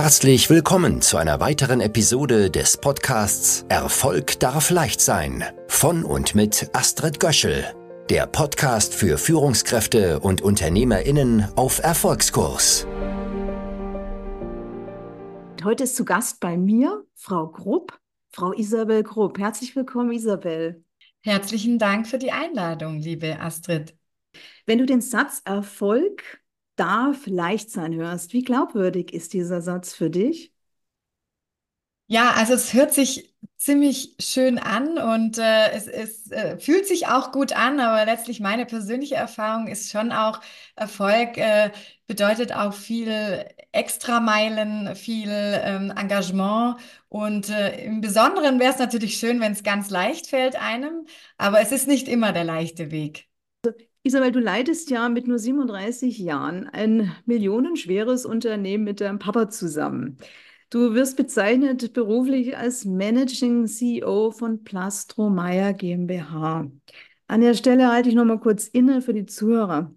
Herzlich willkommen zu einer weiteren Episode des Podcasts Erfolg darf leicht sein von und mit Astrid Göschel, der Podcast für Führungskräfte und UnternehmerInnen auf Erfolgskurs. Heute ist zu Gast bei mir Frau Grupp, Frau Isabel Grupp. Herzlich willkommen, Isabel. Herzlichen Dank für die Einladung, liebe Astrid. Wenn du den Satz Erfolg darf leicht sein hörst, wie glaubwürdig ist dieser Satz für dich? Ja, also es hört sich ziemlich schön an und es fühlt sich auch gut an, aber letztlich meine persönliche Erfahrung ist schon auch, Erfolg bedeutet auch viel Extrameilen, viel Engagement und im Besonderen wäre es natürlich schön, wenn es ganz leicht fällt einem, aber es ist nicht immer der leichte Weg. Isabel, du leitest ja mit nur 37 Jahren ein millionenschweres Unternehmen mit deinem Papa zusammen. Du wirst bezeichnet beruflich als Managing CEO von Plastro Meyer GmbH. An der Stelle halte ich noch mal kurz inne für die Zuhörer.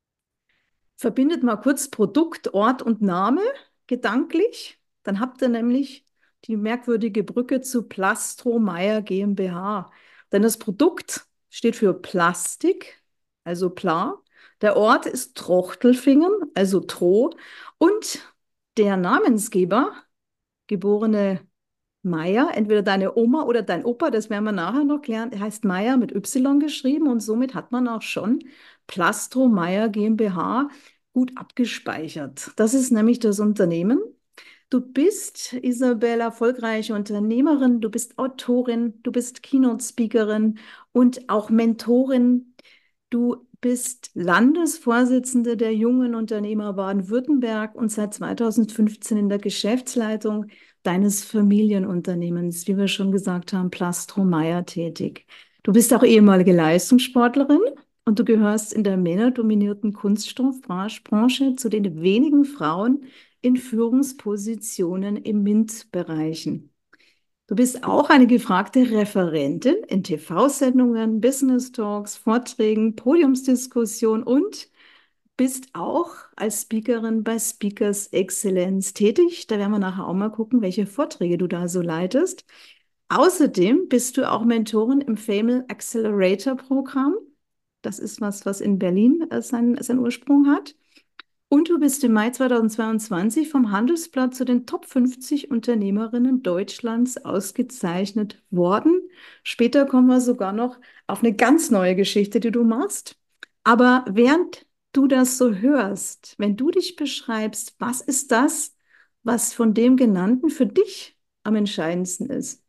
Verbindet mal kurz Produkt, Ort und Name gedanklich. Dann habt ihr nämlich die merkwürdige Brücke zu Plastro Meyer GmbH. Denn das Produkt steht für Plastik, also Pla. Der Ort ist Trochtelfingen, also Troh. Und der Namensgeber, geborene Meyer, entweder deine Oma oder dein Opa, das werden wir nachher noch klären, er heißt Meyer mit Y geschrieben und somit hat man auch schon Plastro Meyer GmbH gut abgespeichert. Das ist nämlich das Unternehmen. Du bist, Isabel, erfolgreiche Unternehmerin, du bist Autorin, du bist Keynote-Speakerin und auch Mentorin. Du bist Landesvorsitzende der Jungen Unternehmer Baden-Württemberg und seit 2015 in der Geschäftsleitung deines Familienunternehmens, wie wir schon gesagt haben, Plastro Meyer tätig. Du bist auch ehemalige Leistungssportlerin und du gehörst in der männerdominierten Kunststoffbranche zu den wenigen Frauen in Führungspositionen im MINT-Bereichen. Du bist auch eine gefragte Referentin in TV-Sendungen, Business Talks, Vorträgen, Podiumsdiskussionen und bist auch als Speakerin bei Speakers Excellence tätig. Da werden wir nachher auch mal gucken, welche Vorträge du da so leitest. Außerdem bist du auch Mentorin im Female Accelerator Programm. Das ist was in Berlin seinen Ursprung hat. Und du bist im Mai 2022 vom Handelsblatt zu den Top 50 Unternehmerinnen Deutschlands ausgezeichnet worden. Später kommen wir sogar noch auf eine ganz neue Geschichte, die du machst. Aber während du das so hörst, wenn du dich beschreibst, was ist das, was von dem Genannten für dich am entscheidendsten ist?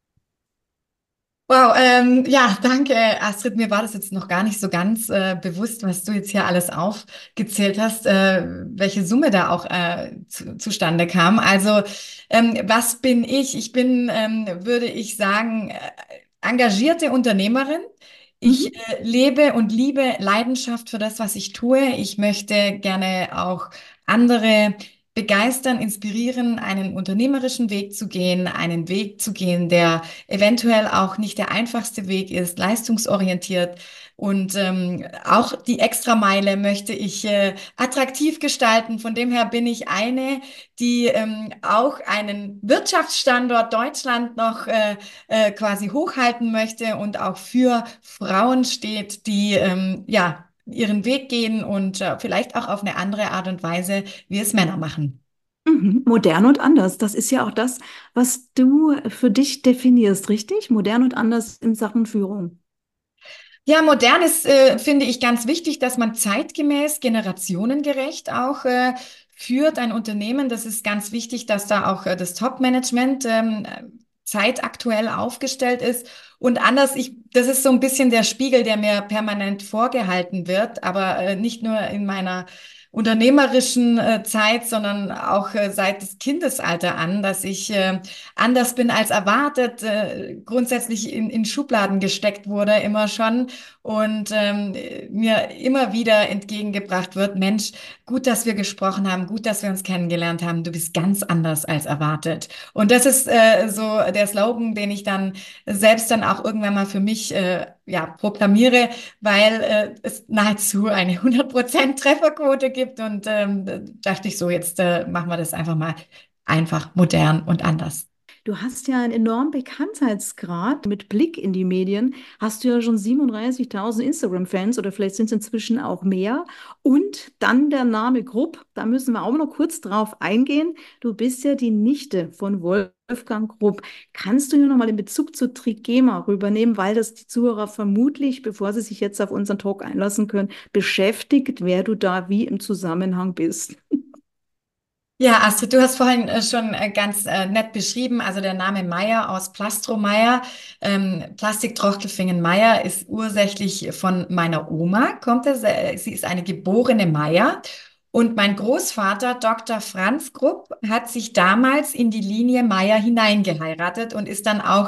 Wow, ja, danke, Astrid. Mir war das jetzt noch gar nicht so ganz bewusst, was du jetzt hier alles aufgezählt hast, welche Summe da auch zustande kam. Also, was bin ich? Ich bin, würde ich sagen, engagierte Unternehmerin. Ich Mhm. lebe und liebe Leidenschaft für das, was ich tue. Ich möchte gerne auch andere begeistern, inspirieren, einen unternehmerischen Weg zu gehen, einen Weg zu gehen, der eventuell auch nicht der einfachste Weg ist, leistungsorientiert. Und auch die Extrameile möchte ich attraktiv gestalten. Von dem her bin ich eine, die auch einen Wirtschaftsstandort Deutschland noch quasi hochhalten möchte und auch für Frauen steht, die ja ihren Weg gehen und vielleicht auch auf eine andere Art und Weise, wie es Männer machen. Mhm. Modern und anders. Das ist ja auch das, was du für dich definierst, richtig? Modern und anders in Sachen Führung. Ja, modern ist, finde ich, ganz wichtig, dass man zeitgemäß, generationengerecht auch führt ein Unternehmen. Das ist ganz wichtig, dass da auch das Top-Management zeitaktuell aufgestellt ist. Und anders, das ist so ein bisschen der Spiegel, der mir permanent vorgehalten wird, aber nicht nur in meiner unternehmerischen Zeit, sondern auch seit das Kindesalter an, dass ich anders bin als erwartet, grundsätzlich in Schubladen gesteckt wurde, immer schon und mir immer wieder entgegengebracht wird, Mensch, gut, dass wir gesprochen haben, gut, dass wir uns kennengelernt haben, du bist ganz anders als erwartet. Und das ist so der Slogan, den ich dann selbst dann auch irgendwann mal für mich ja, proklamiere, weil es nahezu eine 100% Trefferquote gibt und dachte ich so, jetzt machen wir das einfach mal einfach, modern und anders. Du hast ja einen enormen Bekanntheitsgrad mit Blick in die Medien. Hast du ja schon 37.000 Instagram-Fans oder vielleicht sind es inzwischen auch mehr. Und dann der Name Grupp, da müssen wir auch noch kurz drauf eingehen. Du bist ja die Nichte von Wolfgang Grupp. Kannst du hier nochmal den Bezug zu Trigema rübernehmen, weil das die Zuhörer vermutlich, bevor sie sich jetzt auf unseren Talk einlassen können, beschäftigt, wer du da wie im Zusammenhang bist? Ja, Astrid, du hast vorhin schon ganz nett beschrieben, also der Name Meyer aus Plastromeyer, Plastiktrochtelfingen-Meyer ist ursächlich von meiner Oma, kommt es, sie ist eine geborene Meyer und mein Großvater, Dr. Franz Grupp, hat sich damals in die Linie Meyer hineingeheiratet und ist dann auch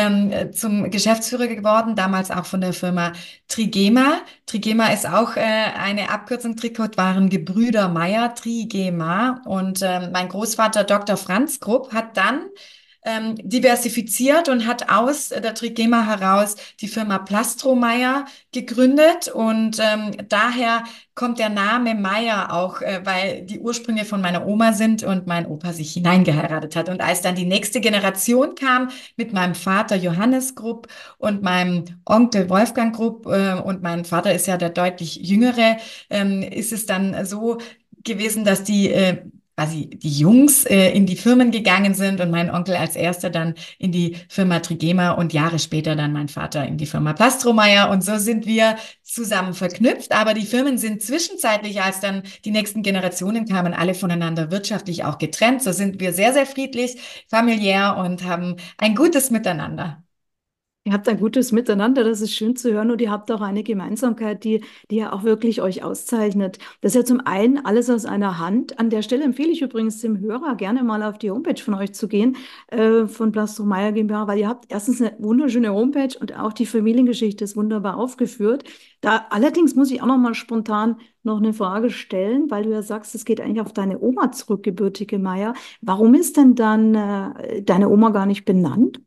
zum Geschäftsführer geworden, damals auch von der Firma Trigema. Trigema ist auch eine Abkürzung, Tricot waren Gebrüder Meyer, Trigema. Und mein Großvater Dr. Franz Grupp hat dann diversifiziert und hat aus der Trigema heraus die Firma Plastromeyer gegründet. Und daher kommt der Name Meyer auch, weil die Ursprünge von meiner Oma sind und mein Opa sich hineingeheiratet hat. Und als dann die nächste Generation kam mit meinem Vater Johannes Grupp und meinem Onkel Wolfgang Grupp, und mein Vater ist ja der deutlich jüngere, ist es dann so gewesen, dass die quasi die Jungs in die Firmen gegangen sind und mein Onkel als erster dann in die Firma Trigema und Jahre später dann mein Vater in die Firma Plastromeyer. Und so sind wir zusammen verknüpft. Aber die Firmen sind zwischenzeitlich, als dann die nächsten Generationen kamen, alle voneinander wirtschaftlich auch getrennt. So sind wir sehr, sehr friedlich, familiär und haben ein gutes Miteinander. Ihr habt ein gutes Miteinander, das ist schön zu hören und ihr habt auch eine Gemeinsamkeit, die ja auch wirklich euch auszeichnet. Das ist ja zum einen alles aus einer Hand. An der Stelle empfehle ich übrigens dem Hörer gerne mal auf die Homepage von euch zu gehen, von Plastromeyer GmbH, weil ihr habt erstens eine wunderschöne Homepage und auch die Familiengeschichte ist wunderbar aufgeführt. Da allerdings muss ich auch noch mal spontan noch eine Frage stellen, weil du ja sagst, es geht eigentlich auf deine Oma zurück, gebürtige Meier. Warum ist denn dann deine Oma gar nicht benannt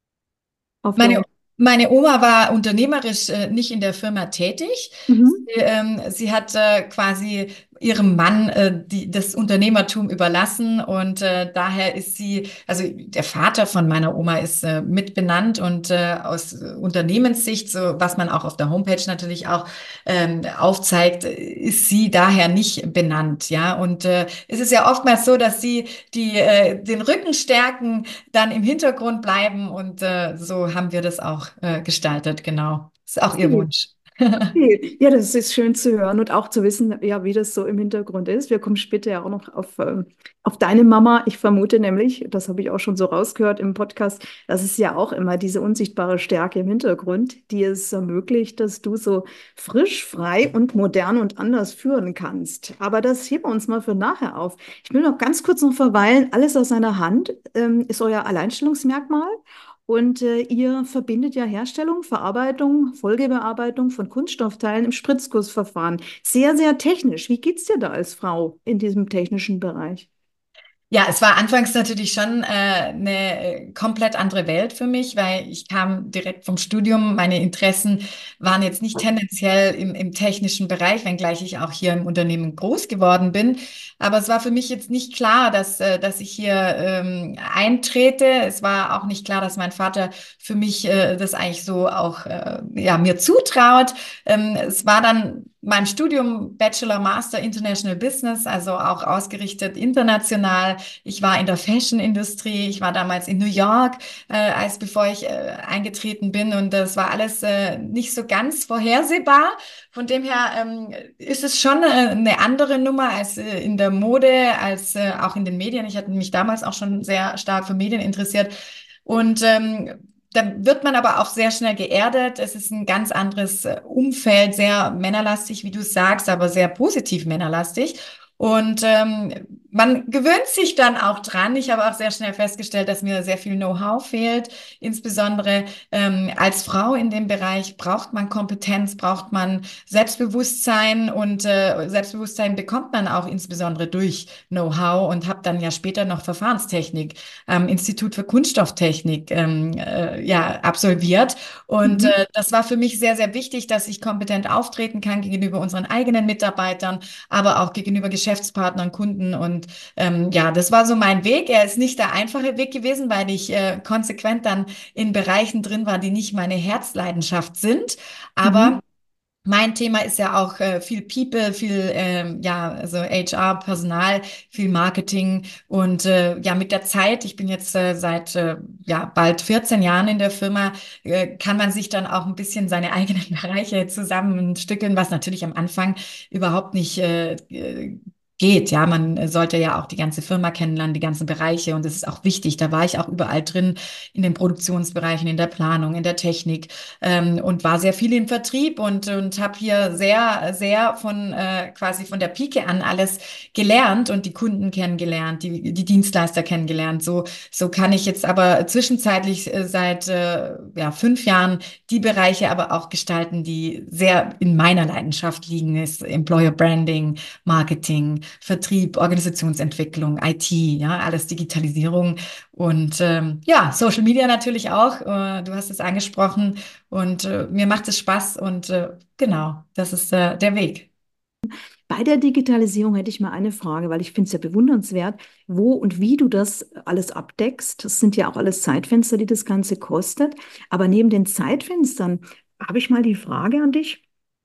auf der Meine, Homepage? meine Oma war unternehmerisch nicht in der Firma tätig. Mhm. Sie hat quasi ihrem Mann das Unternehmertum überlassen und daher ist sie, also der Vater von meiner Oma ist mitbenannt und aus Unternehmenssicht, so was man auch auf der Homepage natürlich auch aufzeigt, ist sie daher nicht benannt, ja. Und es ist ja oftmals so, dass sie den Rücken stärken, dann im Hintergrund bleiben und so haben wir das auch gestaltet, genau. Ist auch ihr Wunsch. Okay. Ja, das ist schön zu hören und auch zu wissen, ja, wie das so im Hintergrund ist. Wir kommen später ja auch noch auf deine Mama. Ich vermute nämlich, das habe ich auch schon so rausgehört im Podcast, das ist ja auch immer diese unsichtbare Stärke im Hintergrund, die es ermöglicht, dass du so frisch, frei und modern und anders führen kannst. Aber das heben wir uns mal für nachher auf. Ich will noch ganz kurz noch verweilen. Alles aus einer Hand ist euer Alleinstellungsmerkmal. Und ihr verbindet ja Herstellung, Verarbeitung, Folgebearbeitung von Kunststoffteilen im Spritzgussverfahren. Sehr, sehr technisch. Wie geht's dir da als Frau in diesem technischen Bereich? Ja, es war anfangs natürlich schon eine komplett andere Welt für mich, weil ich kam direkt vom Studium. Meine Interessen waren jetzt nicht tendenziell im technischen Bereich, wenngleich ich auch hier im Unternehmen groß geworden bin. Aber es war für mich jetzt nicht klar, dass ich hier eintrete. Es war auch nicht klar, dass mein Vater für mich das eigentlich so auch ja, mir zutraut. Es war dann mein Studium Bachelor, Master International Business, also auch ausgerichtet international. Ich war in der Fashion-Industrie. Ich war damals in New York, bevor ich eingetreten bin. Und das war alles nicht so ganz vorhersehbar. Von dem her ist es schon eine andere Nummer als in der Mode, als auch in den Medien. Ich hatte mich damals auch schon sehr stark für Medien interessiert. Und da wird man aber auch sehr schnell geerdet. Es ist ein ganz anderes Umfeld, sehr männerlastig, wie du sagst, aber sehr positiv männerlastig. Und man gewöhnt sich dann auch dran. Ich habe auch sehr schnell festgestellt, dass mir sehr viel Know-how fehlt. Insbesondere als Frau in dem Bereich braucht man Kompetenz, braucht man Selbstbewusstsein und Selbstbewusstsein bekommt man auch insbesondere durch Know-how und habe dann ja später noch Verfahrenstechnik am Institut für Kunststofftechnik ja, absolviert. Und Mhm. das war für mich sehr, sehr wichtig, dass ich kompetent auftreten kann gegenüber unseren eigenen Mitarbeitern, aber auch gegenüber Geschäftsführern Geschäftspartnern, Kunden und ja, das war so mein Weg. Er ist nicht der einfache Weg gewesen, weil ich konsequent dann in Bereichen drin war, die nicht meine Herzleidenschaft sind. Mhm. Aber mein Thema ist ja auch viel People, viel ja, also HR, Personal, viel Marketing und ja, mit der Zeit, ich bin jetzt seit ja, bald 14 Jahren in der Firma, kann man sich dann auch ein bisschen seine eigenen Bereiche zusammenstückeln, was natürlich am Anfang überhaupt nicht geht. Ja, man sollte ja auch die ganze Firma kennenlernen, die ganzen Bereiche und das ist auch wichtig. Da war ich auch überall drin in den Produktionsbereichen, in der Planung, in der Technik und war sehr viel im Vertrieb und habe hier sehr von quasi von der Pike an alles gelernt und die Kunden kennengelernt, die Dienstleister kennengelernt. So kann ich jetzt aber zwischenzeitlich seit ja, 5 Jahren die Bereiche aber auch gestalten, die sehr in meiner Leidenschaft liegen, ist Employer Branding, Marketing, Vertrieb, Organisationsentwicklung, IT, ja, alles Digitalisierung und ja, Social Media natürlich auch. Du hast es angesprochen. Und mir macht es Spaß und genau, das ist der Weg. Bei der Digitalisierung hätte ich mal eine Frage, weil ich finde es ja bewundernswert, wo und wie du das alles abdeckst. Das sind ja auch alles Zeitfenster, die das Ganze kostet. Aber neben den Zeitfenstern habe ich mal die Frage an dich.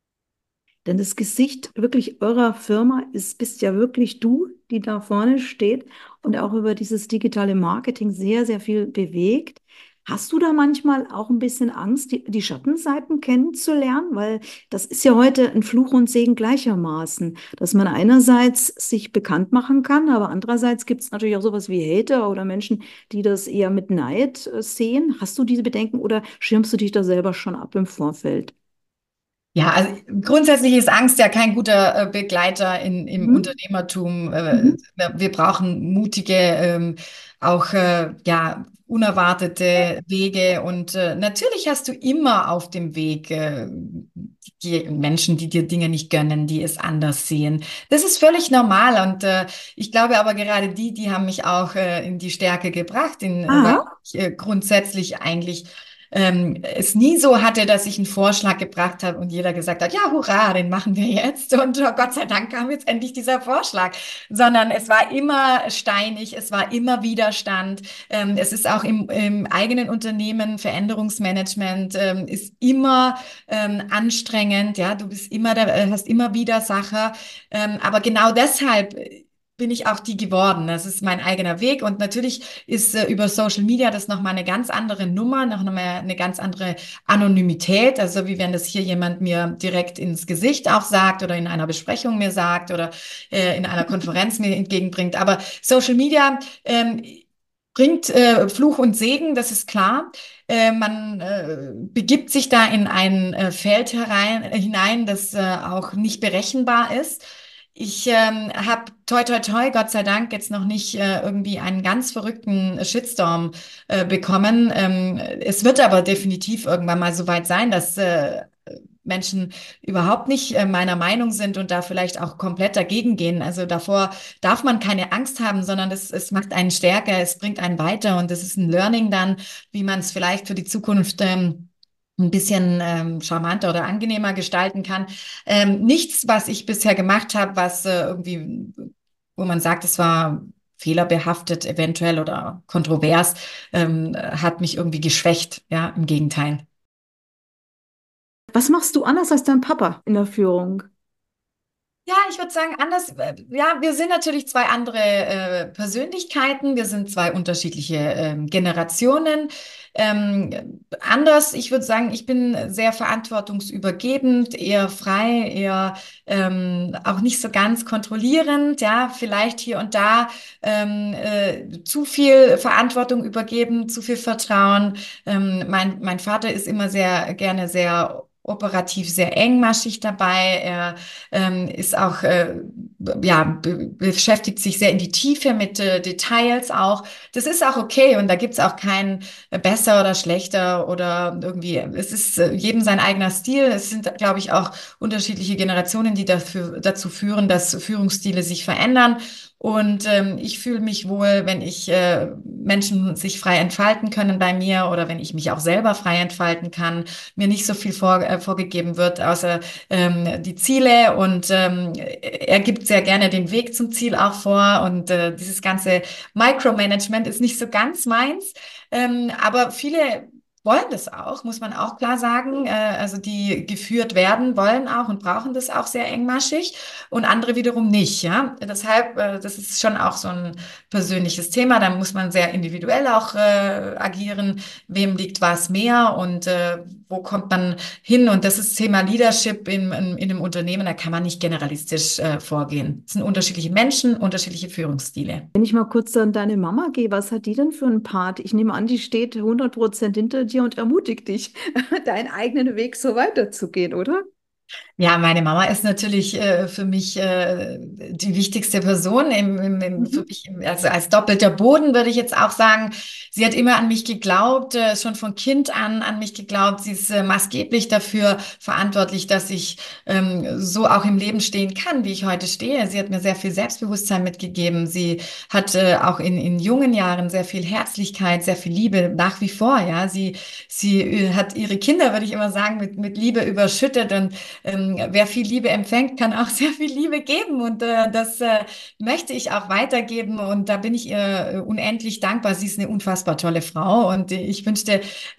Denn das Gesicht wirklich eurer Firma ist, bist ja wirklich du, die da vorne steht und auch über dieses digitale Marketing sehr, sehr viel bewegt. Hast du da manchmal auch ein bisschen Angst, die Schattenseiten kennenzulernen? Weil das ist ja heute ein Fluch und Segen gleichermaßen, dass man einerseits sich bekannt machen kann, aber andererseits gibt es natürlich auch sowas wie Hater oder Menschen, die das eher mit Neid sehen. Hast du diese Bedenken oder schirmst du dich da selber schon ab im Vorfeld? Ja, also grundsätzlich ist Angst ja kein guter Begleiter im Mhm. Unternehmertum. Mhm. Wir brauchen mutige, auch ja, unerwartete Wege. Und natürlich hast du immer auf dem Weg die Menschen, die dir Dinge nicht gönnen, die es anders sehen. Das ist völlig normal. Und ich glaube aber gerade die haben mich auch in die Stärke gebracht, weil Ah. ich grundsätzlich eigentlich es nie so hatte, dass ich einen Vorschlag gebracht habe und jeder gesagt hat, ja, hurra, den machen wir jetzt. Und oh Gott sei Dank kam jetzt endlich dieser Vorschlag. Sondern es war immer steinig, es war immer Widerstand. Es ist auch im eigenen Unternehmen, Veränderungsmanagement ist immer anstrengend. Ja, du bist immer, hast immer Widersacher. Aber genau deshalb bin ich auch die geworden. Das ist mein eigener Weg. Und natürlich ist über Social Media das nochmal eine ganz andere Nummer, noch mal eine ganz andere Anonymität. Also wie wenn das hier jemand mir direkt ins Gesicht auch sagt oder in einer Besprechung mir sagt oder in einer Konferenz mir entgegenbringt. Aber Social Media bringt Fluch und Segen, das ist klar. Man begibt sich da in ein Feld hinein, das auch nicht berechenbar ist. Ich habe toi toi toi, Gott sei Dank, jetzt noch nicht irgendwie einen ganz verrückten Shitstorm bekommen. Es wird aber definitiv irgendwann mal so weit sein, dass Menschen überhaupt nicht meiner Meinung sind und da vielleicht auch komplett dagegen gehen. Also davor darf man keine Angst haben, sondern es macht einen stärker, es bringt einen weiter und es ist ein Learning dann, wie man es vielleicht für die Zukunft ein bisschen charmanter oder angenehmer gestalten kann. Nichts, was ich bisher gemacht habe, was irgendwie, wo man sagt, es war fehlerbehaftet eventuell oder kontrovers, hat mich irgendwie geschwächt. Ja, im Gegenteil. Was machst du anders als dein Papa in der Führung? Ja, ich würde sagen, anders. Ja, wir sind natürlich zwei andere Persönlichkeiten. Wir sind zwei unterschiedliche Generationen. Anders, ich würde sagen, ich bin sehr verantwortungsübergebend, eher frei, eher auch nicht so ganz kontrollierend. Ja, vielleicht hier und da zu viel Verantwortung übergeben, zu viel Vertrauen. Mein Vater ist immer sehr gerne sehr operativ, sehr engmaschig dabei. Er ist auch, ja, beschäftigt sich sehr in die Tiefe mit Details auch. Das ist auch okay und da gibt's auch kein besser oder schlechter oder irgendwie, es ist jedem sein eigener Stil. Es sind, glaube ich, auch unterschiedliche Generationen, die dazu führen, dass Führungsstile sich verändern. Und ich fühle mich wohl, wenn Menschen sich frei entfalten können bei mir oder wenn ich mich auch selber frei entfalten kann, mir nicht so viel vorgegeben wird, außer die Ziele. Und er gibt sehr gerne den Weg zum Ziel auch vor. Und dieses ganze Micromanagement ist nicht so ganz meins. Aber viele wollen das auch, muss man auch klar sagen. Also die geführt werden, wollen auch und brauchen das auch sehr engmaschig und andere wiederum nicht, ja. Deshalb, das ist schon auch so ein persönliches Thema. Da muss man sehr individuell auch agieren. Wem liegt was mehr und wo kommt man hin? Und das ist Thema Leadership in einem Unternehmen. Da kann man nicht generalistisch vorgehen. Es sind unterschiedliche Menschen, unterschiedliche Führungsstile. Wenn ich mal kurz an deine Mama gehe, was hat die denn für einen Part? Ich nehme an, die steht 100% hinter dir und ermutigt dich, deinen eigenen Weg so weiterzugehen, oder? Ja, meine Mama ist natürlich für mich die wichtigste Person für Mhm. mich, also als doppelter Boden würde ich jetzt auch sagen. Sie hat immer an mich geglaubt, schon von Kind an mich geglaubt. Sie ist maßgeblich dafür verantwortlich, dass ich so auch im Leben stehen kann, wie ich heute stehe. Sie hat mir sehr viel Selbstbewusstsein mitgegeben. Sie hat auch in jungen Jahren sehr viel Herzlichkeit, sehr viel Liebe nach wie vor. Ja, sie hat ihre Kinder, würde ich immer sagen, mit Liebe überschüttet und wer viel Liebe empfängt, kann auch sehr viel Liebe geben und das möchte ich auch weitergeben und da bin ich ihr unendlich dankbar. Sie ist eine unfassbar tolle Frau und ich wünschte,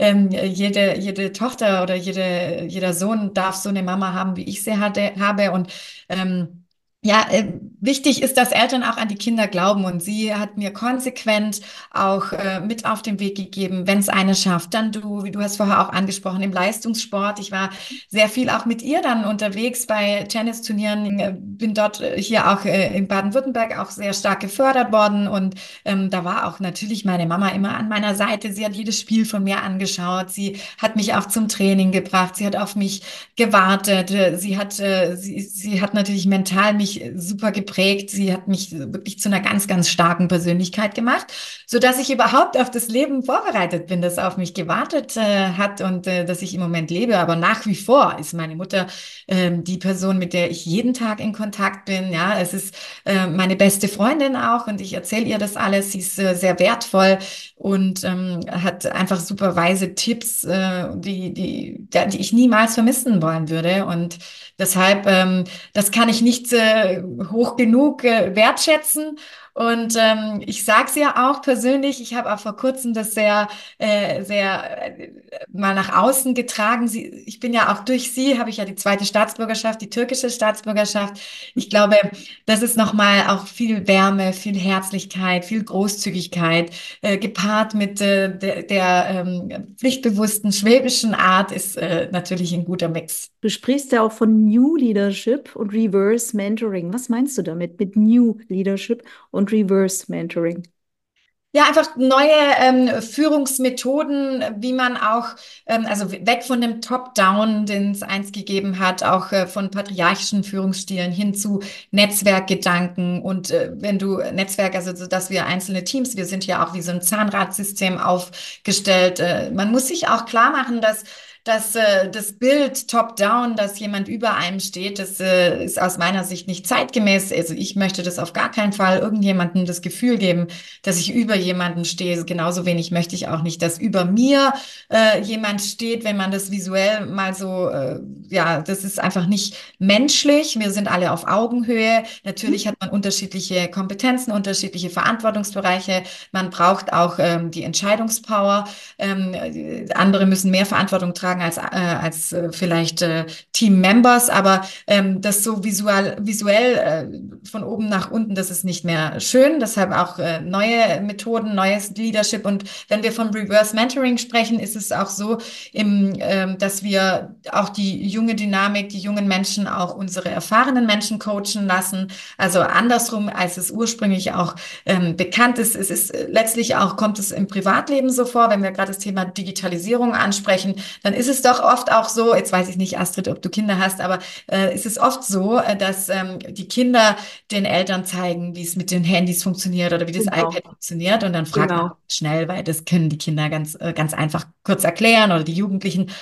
jede Tochter oder jeder Sohn darf so eine Mama haben, wie ich sie habe und ja, wichtig ist, dass Eltern auch an die Kinder glauben und sie hat mir konsequent auch mit auf den Weg gegeben, wenn es eine schafft, dann du, wie du hast vorher auch angesprochen, im Leistungssport. Ich war sehr viel auch mit ihr dann unterwegs bei Tennisturnieren, bin dort hier auch in Baden-Württemberg auch sehr stark gefördert worden und da war auch natürlich meine Mama immer an meiner Seite. Sie hat jedes Spiel von mir angeschaut, sie hat mich auch zum Training gebracht, sie hat auf mich gewartet, sie hat natürlich mental mich super geprägt, sie hat mich wirklich zu einer ganz, ganz starken Persönlichkeit gemacht, so dass ich überhaupt auf das Leben vorbereitet bin, das auf mich gewartet hat und dass ich im Moment lebe. Aber nach wie vor ist meine Mutter die Person, mit der ich jeden Tag in Kontakt bin. Ja, es ist meine beste Freundin auch und ich erzähle ihr das alles. Sie ist sehr wertvoll und hat einfach super weise Tipps, die ich niemals vermissen wollen würde. Und deshalb, das kann ich nicht hoch genug wertschätzen. Und ich sage es ja auch persönlich, ich habe auch vor kurzem das mal nach außen getragen. Ich bin ja auch durch sie, habe ich ja die zweite Staatsbürgerschaft, die türkische Staatsbürgerschaft. Ich glaube, das ist nochmal auch viel Wärme, viel Herzlichkeit, viel Großzügigkeit, gepaart mit der pflichtbewussten schwäbischen Art, ist natürlich ein guter Mix. Du sprichst ja auch von New Leadership und Reverse Mentoring. Was meinst du damit mit New Leadership und Reverse Mentoring? Ja, einfach neue Führungsmethoden, wie man auch, also weg von dem Top-Down, den es einst gegeben hat, auch von patriarchischen Führungsstilen hin zu Netzwerkgedanken und wenn du Netzwerk, also so, dass wir einzelne Teams, wir sind ja auch wie so ein Zahnradsystem aufgestellt. Man muss sich auch klar machen, dass das Bild top-down, dass jemand über einem steht, das ist aus meiner Sicht nicht zeitgemäß. Also ich möchte das auf gar keinen Fall irgendjemandem das Gefühl geben, dass ich über jemanden stehe. Genauso wenig möchte ich auch nicht, dass über mir jemand steht, wenn man das visuell mal so, ja, das ist einfach nicht menschlich. Wir sind alle auf Augenhöhe. Natürlich hat man unterschiedliche Kompetenzen, unterschiedliche Verantwortungsbereiche. Man braucht auch die Entscheidungspower. Andere müssen mehr Verantwortung tragen als vielleicht Team-Members, aber das so visuell von oben nach unten, das ist nicht mehr schön. Deshalb auch neue Methoden, neues Leadership. Und wenn wir von Reverse Mentoring sprechen, ist es auch so, dass wir auch die junge Dynamik, die jungen Menschen auch unsere erfahrenen Menschen coachen lassen. Also andersrum, als es ursprünglich auch bekannt ist. Es ist letztlich auch, kommt es im Privatleben so vor, wenn wir gerade das Thema Digitalisierung ansprechen, dann ist es doch oft auch so, jetzt weiß ich nicht, Astrid, ob du Kinder hast, aber ist es oft so, dass die Kinder den Eltern zeigen, wie es mit den Handys funktioniert oder wie das Genau, iPad funktioniert und dann fragt man genau. schnell, weil das können die Kinder ganz einfach kurz erklären oder die Jugendlichen.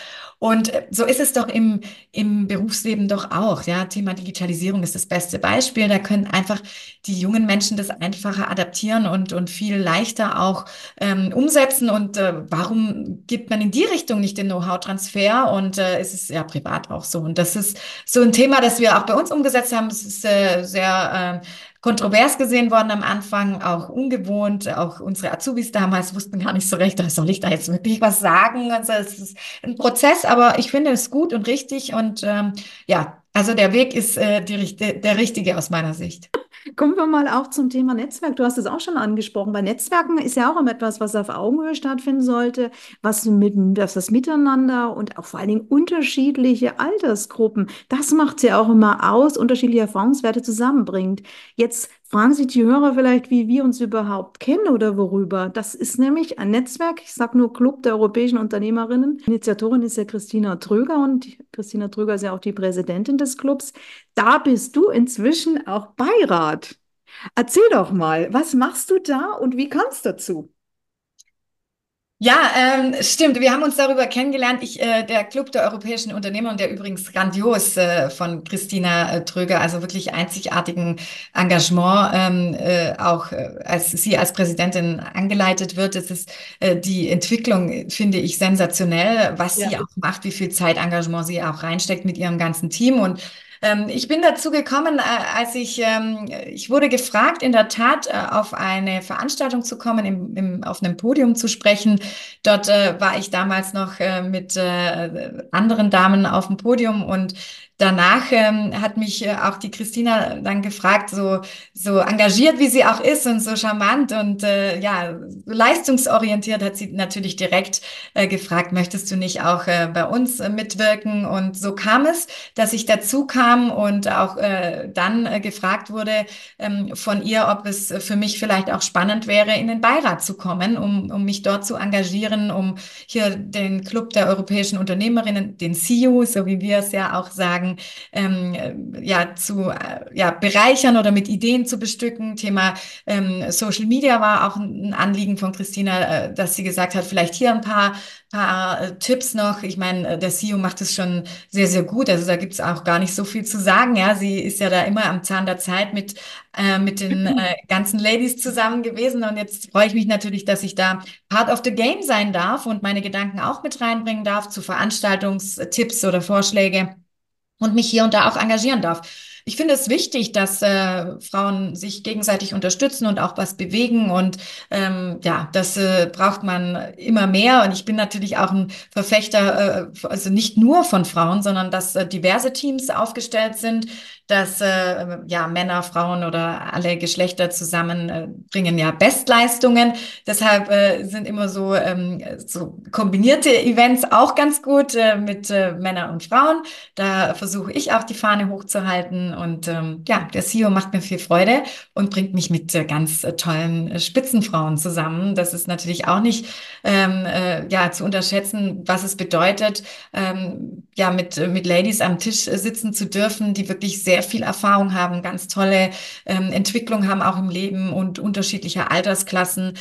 Und so ist es doch im Berufsleben doch auch. Ja, Thema Digitalisierung ist das beste Beispiel. Da können einfach die jungen Menschen das einfacher adaptieren und viel leichter auch umsetzen. Und warum gibt man in die Richtung nicht den Know-how-Transfer? Und es ist ja privat auch so. Und das ist so ein Thema, das wir auch bei uns umgesetzt haben. Es ist sehr kontrovers gesehen worden am Anfang, auch ungewohnt. Auch unsere Azubis damals wussten gar nicht so recht, soll ich da jetzt wirklich was sagen? Also es ist ein Prozess, aber ich finde es gut und richtig. Und ja, also der Weg ist der richtige aus meiner Sicht. Kommen wir mal auch zum Thema Netzwerk. Du hast es auch schon angesprochen. Bei Netzwerken ist ja auch immer etwas, was auf Augenhöhe stattfinden sollte, was das Miteinander und auch vor allen Dingen unterschiedliche Altersgruppen, das macht es ja auch immer aus, unterschiedliche Erfahrungswerte zusammenbringt. Jetzt fragen sich die Hörer vielleicht, wie wir uns überhaupt kennen oder worüber. Das ist nämlich ein Netzwerk, ich sage nur Club der europäischen Unternehmerinnen. Initiatorin ist ja Christina Tröger und Christina Tröger ist ja auch die Präsidentin des Clubs. Da bist du inzwischen auch Beirat. Erzähl doch mal, was machst du da und wie kamst du dazu? Ja, stimmt. Wir haben uns darüber kennengelernt. Der Club der europäischen Unternehmer und der übrigens grandios von Christina Tröger, also wirklich einzigartigen Engagement, auch als sie als Präsidentin angeleitet wird. Es ist die Entwicklung, finde ich, sensationell, was Ja. sie auch macht, wie viel Zeit, Engagement sie auch reinsteckt mit ihrem ganzen Team. Und ich bin dazu gekommen, als ich wurde gefragt, in der Tat auf eine Veranstaltung zu kommen, auf einem Podium zu sprechen. Dort war ich damals noch mit anderen Damen auf dem Podium und danach hat mich auch die Christina dann gefragt, so engagiert wie sie auch ist und so charmant und ja, so leistungsorientiert hat sie natürlich direkt gefragt, möchtest du nicht auch bei uns mitwirken? Und so kam es, dass ich dazu kam und auch dann gefragt wurde von ihr, ob es für mich vielleicht auch spannend wäre, in den Beirat zu kommen, um mich dort zu engagieren, um hier den Club der europäischen Unternehmerinnen, den CEU, so wie wir es ja auch sagen, ja, ja, bereichern oder mit Ideen zu bestücken. Thema Social Media war auch ein Anliegen von Christina, dass sie gesagt hat, vielleicht hier ein paar Tipps noch. Ich meine, der CEO macht es schon sehr, sehr gut. Also da gibt es auch gar nicht so viel zu sagen. Ja, sie ist ja da immer am Zahn der Zeit mit den ganzen Ladies zusammen gewesen. Und jetzt freue ich mich natürlich, dass ich da part of the game sein darf und meine Gedanken auch mit reinbringen darf zu Veranstaltungstipps oder Vorschläge und mich hier und da auch engagieren darf. Ich finde es wichtig, dass Frauen sich gegenseitig unterstützen und auch was bewegen. Und ja, das braucht man immer mehr. Und ich bin natürlich auch ein Verfechter, also nicht nur von Frauen, sondern dass diverse Teams aufgestellt sind, dass ja Männer, Frauen oder alle Geschlechter zusammen bringen ja Bestleistungen. Deshalb sind immer so kombinierte Events auch ganz gut mit Männern und Frauen. Da versuche ich auch die Fahne hochzuhalten und ja, der CEO macht mir viel Freude und bringt mich mit ganz tollen Spitzenfrauen zusammen. Das ist natürlich auch nicht ja zu unterschätzen, was es bedeutet, ja mit Ladies am Tisch sitzen zu dürfen, die wirklich sehr viel Erfahrung haben, ganz tolle Entwicklung haben auch im Leben und unterschiedlicher Altersklassen.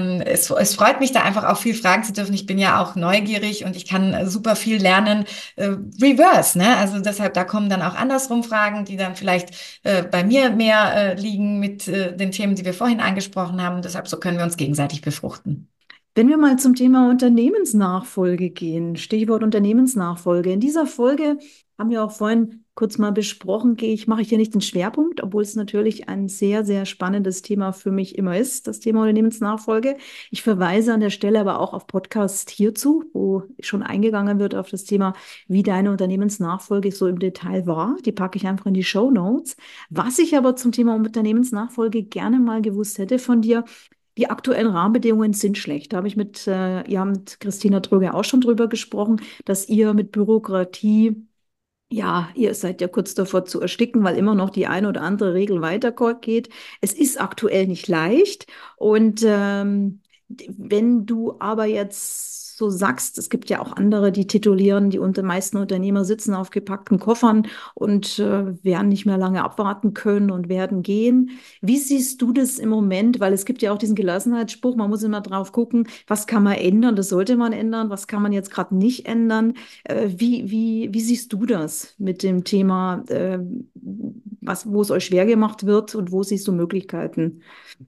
Es freut mich da einfach auch viel fragen zu dürfen. Ich bin ja auch neugierig und ich kann super viel lernen. Reverse, ne? Also deshalb, da kommen dann auch andersrum Fragen, die dann vielleicht bei mir mehr liegen mit den Themen, die wir vorhin angesprochen haben. Deshalb, so können wir uns gegenseitig befruchten. Wenn wir mal zum Thema Unternehmensnachfolge gehen, Stichwort Unternehmensnachfolge. In dieser Folge haben wir auch vorhin kurz mal besprochen, mache ich hier nicht den Schwerpunkt, obwohl es natürlich ein sehr, sehr spannendes Thema für mich immer ist, das Thema Unternehmensnachfolge. Ich verweise an der Stelle aber auch auf Podcast hierzu, wo schon eingegangen wird auf das Thema, wie deine Unternehmensnachfolge so im Detail war. Die packe ich einfach in die Shownotes. Was ich aber zum Thema Unternehmensnachfolge gerne mal gewusst hätte von dir: Die aktuellen Rahmenbedingungen sind schlecht. Da habe ich mit Christina Tröger auch schon drüber gesprochen, dass ihr mit Bürokratie, ja, ihr seid ja kurz davor zu ersticken, weil immer noch die eine oder andere Regel weitergeht. Es ist aktuell nicht leicht. Und wenn du aber jetzt so sagst, es gibt ja auch andere, die titulieren, die meisten Unternehmer sitzen auf gepackten Koffern und werden nicht mehr lange abwarten können und werden gehen. Wie siehst du das im Moment? Weil es gibt ja auch diesen Gelassenheitsspruch, man muss immer drauf gucken, was kann man ändern, das sollte man ändern, was kann man jetzt gerade nicht ändern. Wie siehst du das mit dem Thema, wo es euch schwer gemacht wird und wo siehst du Möglichkeiten?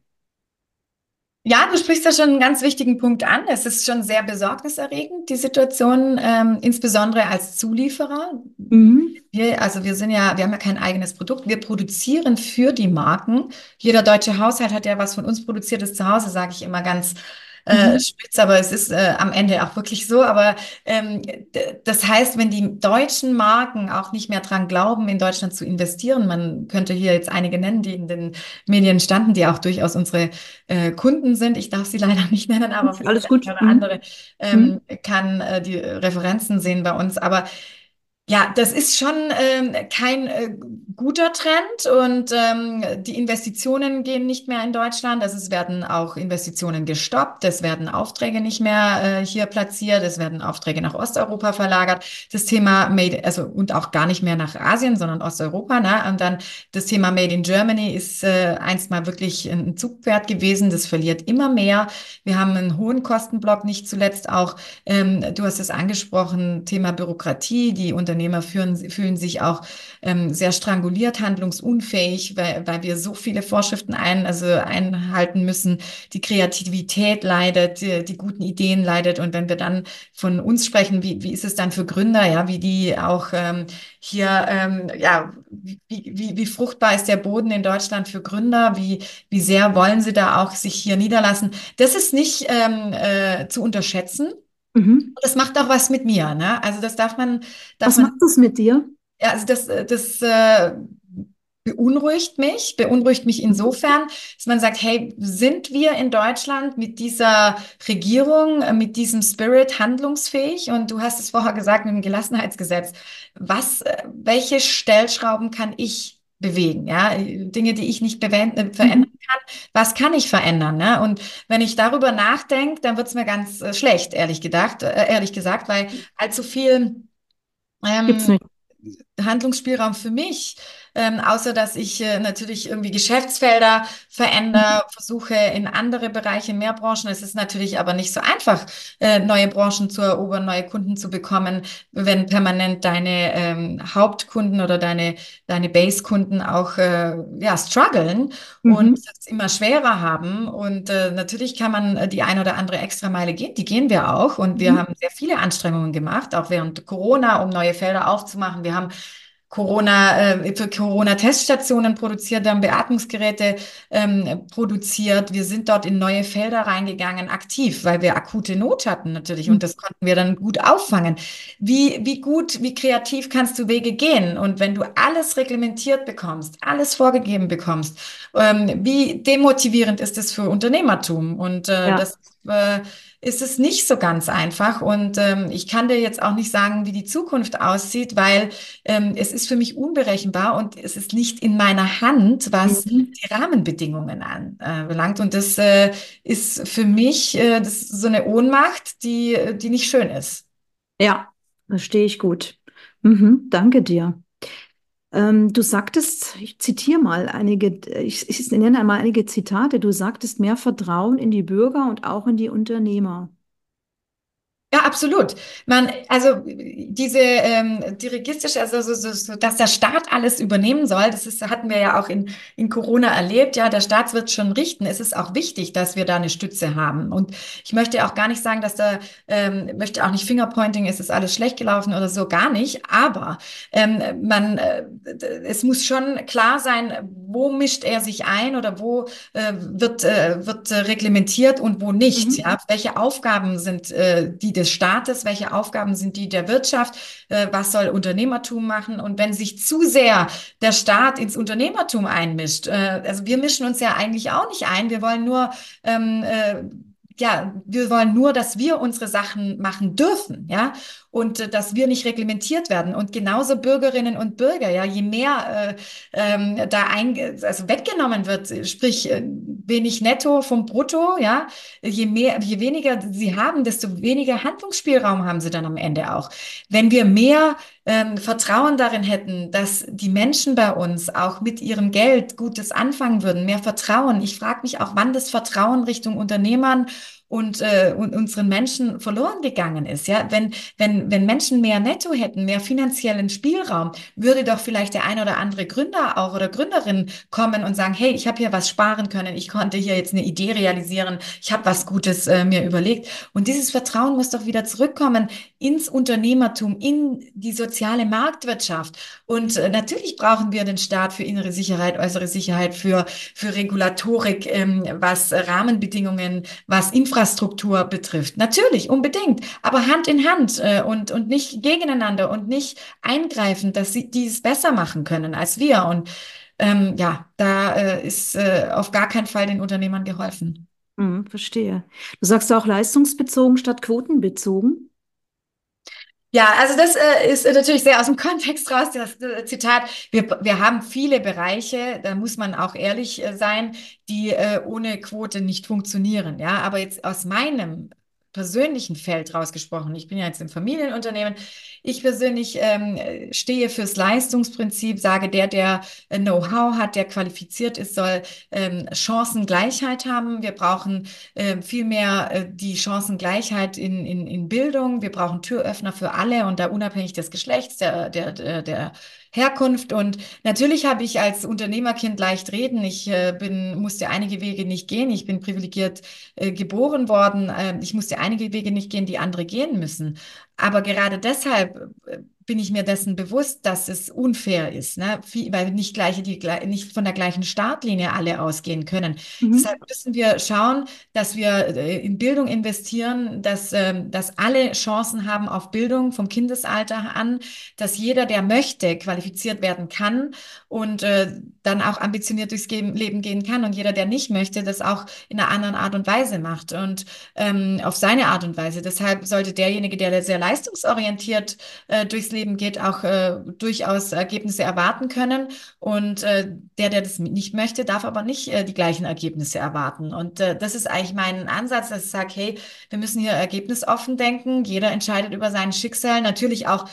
Ja, du sprichst da schon einen ganz wichtigen Punkt an. Es ist schon sehr besorgniserregend, die Situation, insbesondere als Zulieferer. Mhm. Wir haben ja kein eigenes Produkt. Wir produzieren für die Marken. Jeder deutsche Haushalt hat ja was von uns Produziertes zu Hause, sage ich immer ganz Mhm. spitz, aber es ist am Ende auch wirklich so. Aber das heißt, wenn die deutschen Marken auch nicht mehr dran glauben, in Deutschland zu investieren, man könnte hier jetzt einige nennen, die in den Medien standen, die auch durchaus unsere Kunden sind. Ich darf sie leider nicht nennen, aber vielleicht Alles der gut. eine oder Mhm. andere Mhm. kann die Referenzen sehen bei uns. Aber ja, das ist schon kein guter Trend und die Investitionen gehen nicht mehr in Deutschland. Also es werden auch Investitionen gestoppt, es werden Aufträge nicht mehr hier platziert, es werden Aufträge nach Osteuropa verlagert. Das Thema also und auch gar nicht mehr nach Asien, sondern Osteuropa, ne? Und dann das Thema Made in Germany ist einst mal wirklich ein Zugpferd gewesen. Das verliert immer mehr. Wir haben einen hohen Kostenblock, nicht zuletzt auch du hast es angesprochen, Thema Bürokratie. Die Unternehmer fühlen sich auch sehr stranguliert, handlungsunfähig, weil wir so viele Vorschriften einhalten müssen. Die Kreativität leidet, die guten Ideen leidet. Und wenn wir dann von uns sprechen, wie ist es dann für Gründer, ja, wie die auch hier, ja, wie fruchtbar ist der Boden in Deutschland für Gründer? Wie sehr wollen sie da auch sich hier niederlassen? Das ist nicht zu unterschätzen. Mhm. Das macht auch was mit mir, ne? Also darf Was man, macht das mit dir? ja, also das beunruhigt mich insofern, dass man sagt, hey, sind wir in Deutschland mit dieser Regierung, mit diesem Spirit handlungsfähig? Und du hast es vorher gesagt mit dem Gelassenheitsgesetz. Welche Stellschrauben kann ich bewegen? Ja, Dinge, die ich nicht Mhm. verändern kann. Was kann ich verändern? Ne? Und wenn ich darüber nachdenke, dann wird es mir ganz schlecht, ehrlich gesagt, weil allzu viel Gibt's ähm, nicht. Handlungsspielraum für mich, außer dass ich natürlich irgendwie Geschäftsfelder Mhm. verändere, versuche in andere Bereiche, mehr Branchen. Es ist natürlich aber nicht so einfach, neue Branchen zu erobern, neue Kunden zu bekommen, wenn permanent deine Hauptkunden oder deine Base-Kunden auch ja, strugglen und Mhm. es immer schwerer haben. Und natürlich kann man die ein oder andere Extrameile gehen, die gehen wir auch. Und wir Mhm. haben sehr viele Anstrengungen gemacht, auch während Corona, um neue Felder aufzumachen. Wir haben für Corona-Teststationen produziert, wir haben Beatmungsgeräte produziert. Wir sind dort in neue Felder reingegangen, aktiv, weil wir akute Not hatten natürlich und das konnten wir dann gut auffangen. Wie kreativ kannst du Wege gehen? Und wenn du alles reglementiert bekommst, alles vorgegeben bekommst, wie demotivierend ist es für Unternehmertum? Und Ja. das ist es nicht so ganz einfach. Und ich kann dir jetzt auch nicht sagen, wie die Zukunft aussieht, weil es ist für mich unberechenbar und es ist nicht in meiner Hand, was Mhm. die Rahmenbedingungen anbelangt. Und das ist für mich das ist so eine Ohnmacht, die nicht schön ist. Ja, verstehe ich gut. Mhm. Danke dir. Du sagtest, ich zitiere mal ich nenne einmal einige Zitate. Du sagtest mehr Vertrauen in die Bürger und auch in die Unternehmer. Ja, absolut. Dirigistische, dass der Staat alles übernehmen soll, hatten wir ja auch in Corona erlebt. Ja, der Staat wird schon richten. Es ist auch wichtig, dass wir da eine Stütze haben. Und ich möchte auch gar nicht sagen, möchte auch nicht Fingerpointing, es ist alles schlecht gelaufen oder so, gar nicht. Aber es muss schon klar sein, wo mischt er sich ein oder wo wird reglementiert und wo nicht. Mhm. Ja? Welche Aufgaben sind die des Staates? Welche Aufgaben sind die der Wirtschaft? Was soll Unternehmertum machen? Und wenn sich zu sehr der Staat ins Unternehmertum einmischt, also wir mischen uns ja eigentlich auch nicht ein. Ähm, äh, wir wollen nur, dass wir unsere Sachen machen dürfen, ja, und dass wir nicht reglementiert werden. Und genauso Bürgerinnen und Bürger, ja, je mehr also weggenommen wird, sprich wenig netto vom Brutto, ja. Je weniger sie haben, desto weniger Handlungsspielraum haben sie dann am Ende auch. Wenn wir mehr Vertrauen darin hätten, dass die Menschen bei uns auch mit ihrem Geld Gutes anfangen würden, mehr Vertrauen. Ich frage mich auch, wann das Vertrauen Richtung Unternehmern und unseren Menschen verloren gegangen ist. Ja, wenn Menschen mehr Netto hätten, mehr finanziellen Spielraum, würde doch vielleicht der ein oder andere Gründer auch oder Gründerin kommen und sagen, hey, ich habe hier was sparen können, ich konnte hier jetzt eine Idee realisieren, ich habe was Gutes mir überlegt. Und dieses Vertrauen muss doch wieder zurückkommen ins Unternehmertum, in die soziale Marktwirtschaft. Und natürlich brauchen wir den Staat für innere Sicherheit, äußere Sicherheit, für Regulatorik, was Rahmenbedingungen, was Infrastruktur betrifft. Natürlich, unbedingt, aber Hand in Hand und nicht gegeneinander und nicht eingreifend, dass sie die es besser machen können als wir. Und ja, da ist auf gar keinen Fall den Unternehmern geholfen. Verstehe. Du sagst auch leistungsbezogen statt quotenbezogen. Ja, also das ist natürlich sehr aus dem Kontext raus, das Zitat. Wir haben viele Bereiche, da muss man auch ehrlich sein, die ohne Quote nicht funktionieren. Ja, aber jetzt aus meinem persönlichen Feld rausgesprochen, ich bin ja jetzt im Familienunternehmen, ich persönlich stehe fürs Leistungsprinzip, sage, der Know-how hat, der qualifiziert ist, soll Chancengleichheit haben. Wir brauchen viel mehr die Chancengleichheit in Bildung. Wir brauchen Türöffner für alle und da unabhängig des Geschlechts, der Herkunft. Und natürlich habe ich als Unternehmerkind leicht reden. Ich musste einige Wege nicht gehen. Ich bin privilegiert geboren worden. Ich musste einige Wege nicht gehen, die andere gehen müssen. Aber gerade deshalb bin ich mir dessen bewusst, dass es unfair ist, ne? Weil nicht von der gleichen Startlinie alle ausgehen können. Mhm. Deshalb müssen wir schauen, dass wir in Bildung investieren, dass alle Chancen haben auf Bildung vom Kindesalter an, dass jeder, der möchte, qualifiziert werden kann und dann auch ambitioniert durchs Leben gehen kann und jeder, der nicht möchte, das auch in einer anderen Art und Weise macht und auf seine Art und Weise. Deshalb sollte derjenige, der sehr leistungsorientiert durchs Leben geht, auch durchaus Ergebnisse erwarten können und der das nicht möchte, darf aber nicht die gleichen Ergebnisse erwarten. Und das ist eigentlich mein Ansatz, dass ich sage, hey, wir müssen hier ergebnisoffen denken. Jeder entscheidet über sein Schicksal. Natürlich auch,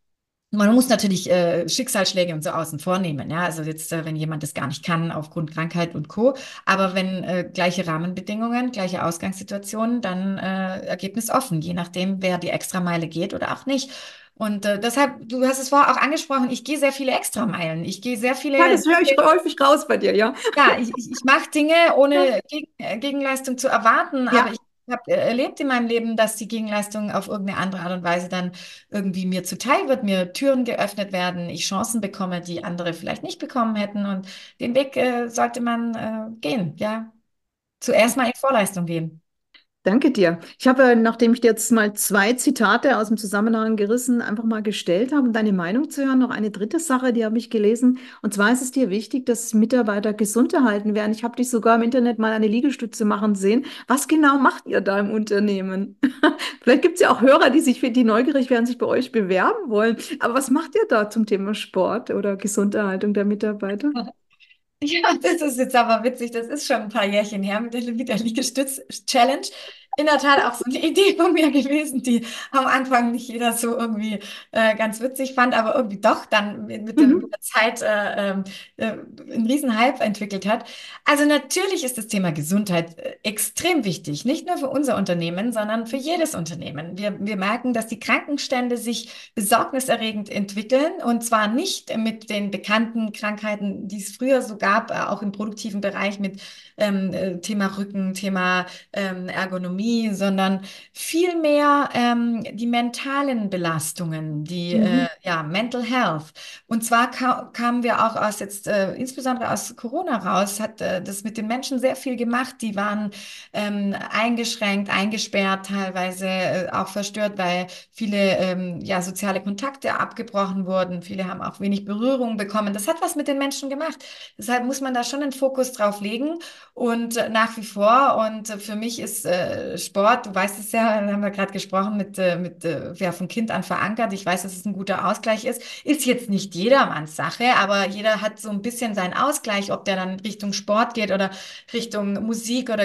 man muss natürlich Schicksalsschläge und so außen vor nehmen. Ja, also jetzt, wenn jemand das gar nicht kann aufgrund Krankheit und Co. Aber wenn gleiche Rahmenbedingungen, gleiche Ausgangssituationen, dann ergebnisoffen, je nachdem, wer die Extrameile geht oder auch nicht. Und deshalb, du hast es vorher auch angesprochen, ich gehe sehr viele Extrameilen. Ich gehe sehr Ja, viele das höre ich häufig raus bei dir, ja. ja, ich mache Dinge, ohne Gegenleistung zu erwarten, aber Ja. ich habe erlebt in meinem Leben, dass die Gegenleistung auf irgendeine andere Art und Weise dann irgendwie mir zuteil wird, mir Türen geöffnet werden, ich Chancen bekomme, die andere vielleicht nicht bekommen hätten. Und den Weg sollte man gehen, ja. Zuerst mal in Vorleistung gehen. Danke dir. Ich habe, nachdem ich dir jetzt mal zwei Zitate aus dem Zusammenhang gerissen, einfach mal gestellt habe, um deine Meinung zu hören, noch eine dritte Sache, die habe ich gelesen. Und zwar ist es dir wichtig, dass Mitarbeiter gesund erhalten werden. Ich habe dich sogar im Internet mal eine Liegestütze machen sehen. Was genau macht ihr da im Unternehmen? Vielleicht gibt es ja auch Hörer, die neugierig werden, sich bei euch bewerben wollen. Aber was macht ihr da zum Thema Sport oder Gesunderhaltung der Mitarbeiter? Ja, das ist jetzt aber witzig. Das ist schon ein paar Jährchen her mit der Liegestütz-Challenge. In der Tat auch so eine Idee von mir gewesen, die am Anfang nicht jeder so irgendwie ganz witzig fand, aber irgendwie doch dann mit Mhm. der Zeit einen riesen Hype entwickelt hat. Also natürlich ist das Thema Gesundheit extrem wichtig, nicht nur für unser Unternehmen, sondern für jedes Unternehmen. Wir merken, dass die Krankenstände sich besorgniserregend entwickeln und zwar nicht mit den bekannten Krankheiten, die es früher so gab, auch im produktiven Bereich mit Thema Rücken, Thema Ergonomie, sondern vielmehr die mentalen Belastungen, die Mhm. ja, Mental Health. Und zwar kamen wir auch aus jetzt insbesondere aus Corona raus, hat das mit den Menschen sehr viel gemacht. Die waren eingeschränkt, eingesperrt, teilweise auch verstört, weil viele ja, soziale Kontakte abgebrochen wurden. Viele haben auch wenig Berührung bekommen. Das hat was mit den Menschen gemacht. Deshalb muss man da schon einen Fokus drauf legen und nach wie vor. Und für mich ist Sport, du weißt es ja, da haben wir gerade gesprochen, ja, von Kind an verankert. Ich weiß, dass es ein guter Ausgleich ist. Ist jetzt nicht jedermanns Sache, aber jeder hat so ein bisschen seinen Ausgleich, ob der dann Richtung Sport geht oder Richtung Musik oder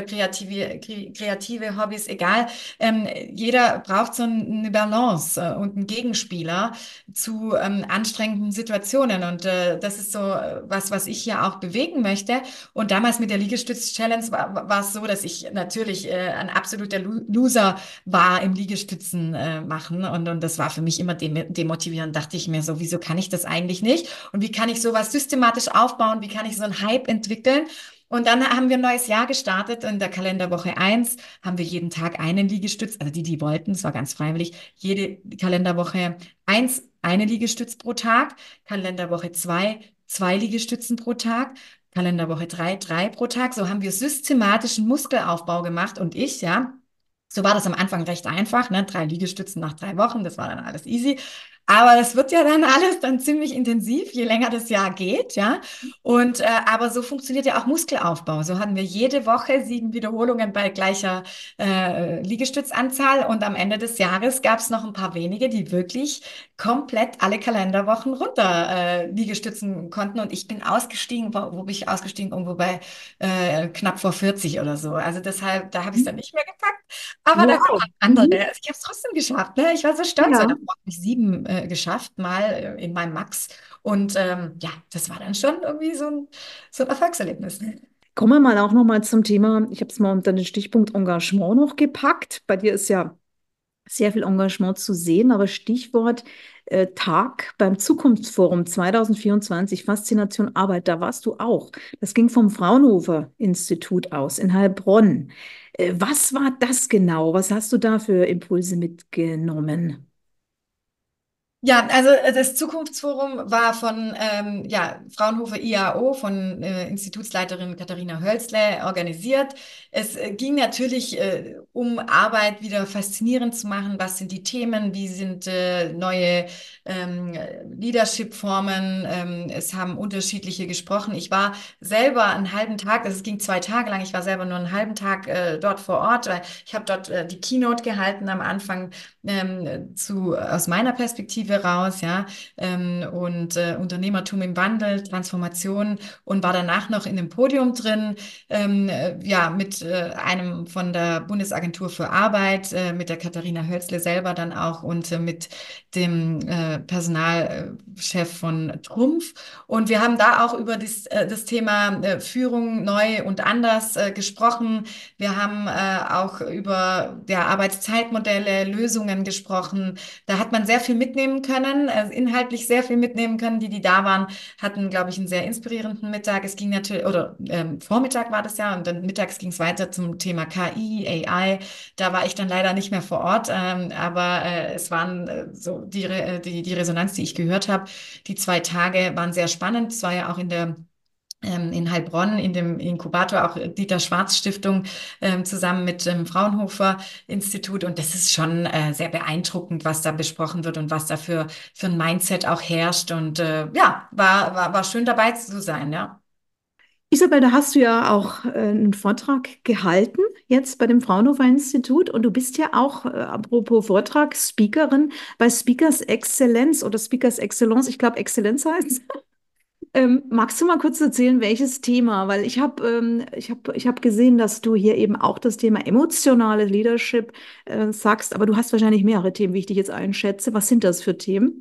kreative Hobbys, egal. Jeder braucht so eine Balance und einen Gegenspieler zu anstrengenden Situationen. Und das ist so was ich hier auch bewegen möchte. Und damals mit der Liegestütz-Challenge war es so, dass ich natürlich ein absoluter Loser war im Liegestützen machen. Und das war für mich immer demotivierend. Dachte ich mir so, wieso kann ich das eigentlich nicht? Und wie kann ich sowas systematisch aufbauen? Wie kann ich so einen Hype entwickeln? Und dann haben wir ein neues Jahr gestartet. In der Kalenderwoche 1 haben wir jeden Tag einen Liegestütz, also die wollten, es war ganz freiwillig, jede Kalenderwoche 1 eine Liegestütz pro Tag, Kalenderwoche 2 2 Liegestützen pro Tag, Kalenderwoche 3 3 pro Tag. So haben wir systematischen Muskelaufbau gemacht und ich, ja. So war das am Anfang recht einfach, ne? 3 Liegestützen nach 3 Wochen, das war dann alles easy. Aber das wird ja dann alles dann ziemlich intensiv, je länger das Jahr geht, ja. Und aber so funktioniert ja auch Muskelaufbau. So hatten wir jede Woche 7 Wiederholungen bei gleicher Liegestützanzahl und am Ende des Jahres gab es noch ein paar wenige, die wirklich komplett alle Kalenderwochen runter Liegestützen konnten. Und ich bin ausgestiegen, wo bin ich ausgestiegen? Irgendwo bei knapp vor 40 oder so. Also deshalb, da habe ich es dann nicht mehr gepackt. Aber da kommen Wow. auch andere. Mhm. Also ich habe es trotzdem geschafft. Ne? Ich war so stolz. Ja. Davor habe ich 7 geschafft, mal in meinem Max. Und ja, das war dann schon irgendwie so ein Erfolgserlebnis. Kommen wir mal auch noch mal zum Thema, ich habe es mal unter den Stichpunkt Engagement noch gepackt. Bei dir ist ja sehr viel Engagement zu sehen, aber Stichwort Tag beim Zukunftsforum 2024, Faszination Arbeit, da warst du auch. Das ging vom Fraunhofer Institut aus in Heilbronn. Was war das genau? Was hast du da für Impulse mitgenommen? Ja, also das Zukunftsforum war von ja, Fraunhofer IAO, von Institutsleiterin Katharina Hölzle organisiert. Es ging natürlich um Arbeit wieder faszinierend zu machen. Was sind die Themen? Wie sind neue Leadership-Formen? Es haben unterschiedliche gesprochen. Ich war selber einen halben Tag, also es ging 2 Tage lang, ich war selber nur einen halben Tag dort vor Ort, weil ich habe dort die Keynote gehalten am Anfang aus meiner Perspektive raus, ja, und Unternehmertum im Wandel, Transformation und war danach noch in dem Podium drin, ja, mit einem von der Bundesagentur für Arbeit, mit der Katharina Hölzle selber dann auch und mit dem Personalchef von Trumpf. Und wir haben da auch über das Thema Führung neu und anders gesprochen. Wir haben auch über ja, Arbeitszeitmodelle, Lösungen gesprochen. Da hat man sehr viel mitnehmen können, also inhaltlich sehr viel mitnehmen können. Die da waren, hatten, glaube ich, einen sehr inspirierenden Mittag. Es ging natürlich, oder Vormittag war das ja, und dann mittags ging es weiter zum Thema KI, AI. Da war ich dann leider nicht mehr vor Ort, aber es waren so die Resonanz, die ich gehört habe. Die 2 Tage waren sehr spannend. Es war ja auch in Heilbronn, in dem Inkubator, auch Dieter Schwarz Stiftung, zusammen mit dem Fraunhofer Institut. Und das ist schon sehr beeindruckend, was da besprochen wird und was da für ein Mindset auch herrscht. Und ja, war schön dabei zu sein, ja. Isabel, da hast du ja auch einen Vortrag gehalten, jetzt bei dem Fraunhofer Institut. Und du bist ja auch, apropos Vortrag, Speakerin bei Speakers Exzellenz oder Speakers Excellence. Ich glaube, Exzellenz heißt es. Magst du mal kurz erzählen, welches Thema? Weil ich hab gesehen, dass du hier eben auch das Thema emotionale Leadership sagst, aber du hast wahrscheinlich mehrere Themen, wie ich dich jetzt einschätze. Was sind das für Themen?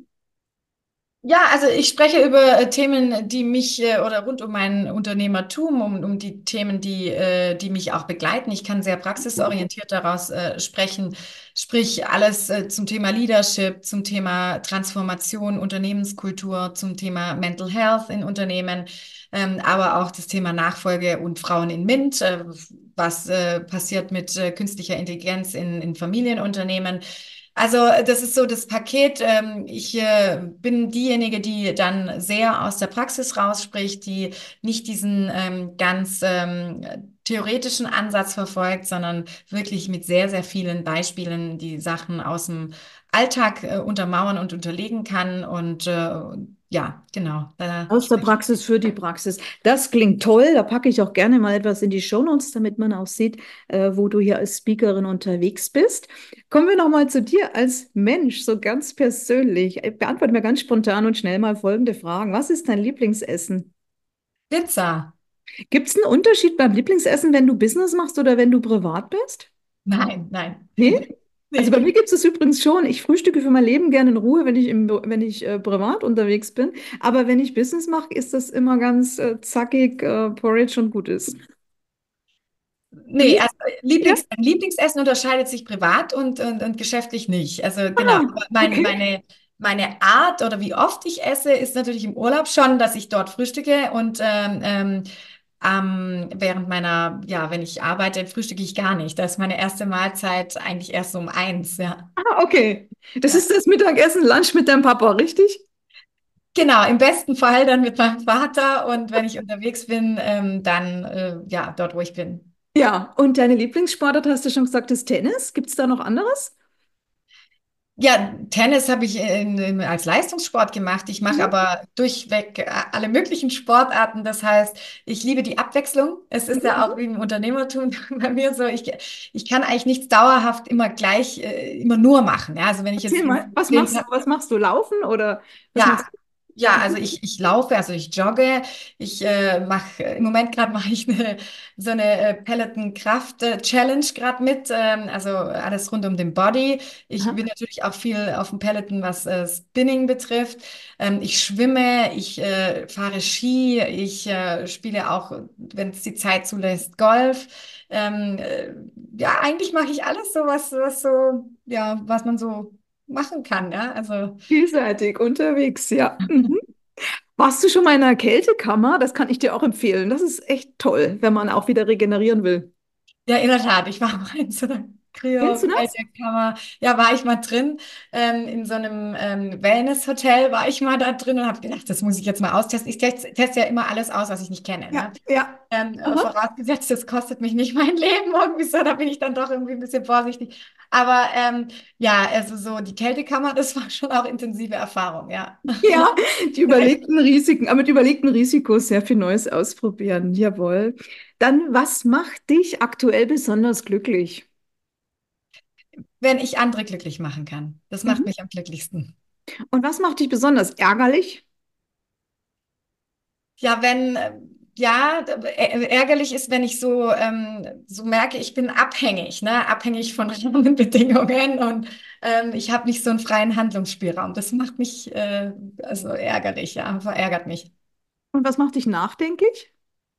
Ja, also ich spreche über Themen, die mich oder rund um mein Unternehmertum, um die Themen, die mich auch begleiten. Ich kann sehr praxisorientiert daraus sprechen, sprich alles zum Thema Leadership, zum Thema Transformation, Unternehmenskultur, zum Thema Mental Health in Unternehmen, aber auch das Thema Nachfolge und Frauen in MINT, was passiert mit künstlicher Intelligenz in Familienunternehmen. Also das ist so das Paket. Ich bin diejenige, die dann sehr aus der Praxis rausspricht, die nicht diesen ganz theoretischen Ansatz verfolgt, sondern wirklich mit sehr, sehr vielen Beispielen die Sachen aus dem Alltag untermauern und unterlegen kann. Und ja, genau. Aus der Praxis für die Praxis. Das klingt toll. Da packe ich auch gerne mal etwas in die Shownotes, damit man auch sieht, wo du hier als Speakerin unterwegs bist. Kommen wir nochmal zu dir als Mensch, so ganz persönlich. Beantworte mir ganz spontan und schnell mal folgende Fragen. Was ist dein Lieblingsessen? Pizza. Gibt es einen Unterschied beim Lieblingsessen, wenn du Business machst oder wenn du privat bist? Nein, nein. Nee? Also bei Nee. mir gibt es das übrigens schon. Ich frühstücke für mein Leben gerne in Ruhe, wenn ich privat unterwegs bin. Aber wenn ich Business mache, ist das immer ganz zackig, Porridge und gut ist. Nee, Wie? also Ja? Lieblingsessen unterscheidet sich privat und geschäftlich nicht. Also genau, Ah, aber okay. meine Art oder wie oft ich esse, ist natürlich im Urlaub schon, dass ich dort frühstücke und während meiner, ja, wenn ich arbeite, frühstücke ich gar nicht. Das ist meine erste Mahlzeit eigentlich erst um 1, ja. Ah, okay. Das Ja. ist das Mittagessen, Lunch mit deinem Papa, richtig? Genau, im besten Fall dann mit meinem Vater und wenn ich unterwegs bin, dann ja, dort, wo ich bin. Ja. Und deine Lieblingssportart, hast du schon gesagt, ist Tennis? Gibt es da noch anderes? Ja, Tennis habe ich als Leistungssport gemacht. Ich mache Mhm. aber durchweg alle möglichen Sportarten. Das heißt, ich liebe die Abwechslung. Es ist ja auch Mhm. wie im Unternehmertum bei mir so, ich kann eigentlich nichts dauerhaft immer gleich, immer nur machen. Ja, also wenn ich jetzt Erzähl mal, irgendwie 10 Tage. was machst du? Laufen oder was Ja, machst ja, du? also ich laufe, also ich jogge. Ich mache, im Moment gerade mache ich so eine Peloton-Kraft-Challenge gerade mit. Also alles rund um den Body. Ich Aha. bin natürlich auch viel auf dem Peloton, was Spinning betrifft. Ich schwimme, ich fahre Ski, ich spiele auch, wenn es die Zeit zulässt, Golf. Ja, eigentlich mache ich alles so, was so, ja, was man so machen kann, ja. Also Vielseitig unterwegs, ja. Mhm. Warst du schon mal in einer Kältekammer? Das kann ich dir auch empfehlen. Das ist echt toll, wenn man auch wieder regenerieren will. ja, in der Tat. Ich war mal in so einer Kennst du das? Kryo-Kältekammer. Ja, war ich mal drin. In so einem Wellness-Hotel war ich mal da drin und habe gedacht, das muss ich jetzt mal austesten. Ich teste ja immer alles aus, was ich nicht kenne. Ja, Ne? ja. Aha. Vorausgesetzt, das kostet mich nicht mein Leben irgendwie so, da bin ich dann doch irgendwie ein bisschen vorsichtig. Aber ja, also so die Kältekammer, das war schon auch intensive Erfahrung, ja. Ja, die überlegten Risiken, aber mit überlegten Risikos sehr viel Neues ausprobieren. Jawohl. Dann, was macht dich aktuell besonders glücklich? Wenn ich andere glücklich machen kann, das macht Mhm. mich am glücklichsten. Und was macht dich besonders ärgerlich? Ja, wenn, ja, ärgerlich ist, wenn ich so, so merke, ich bin abhängig, ne? Abhängig von Rahmenbedingungen und ich habe nicht so einen freien Handlungsspielraum. Das macht mich also ärgerlich, ja, verärgert mich. Und was macht dich nachdenklich?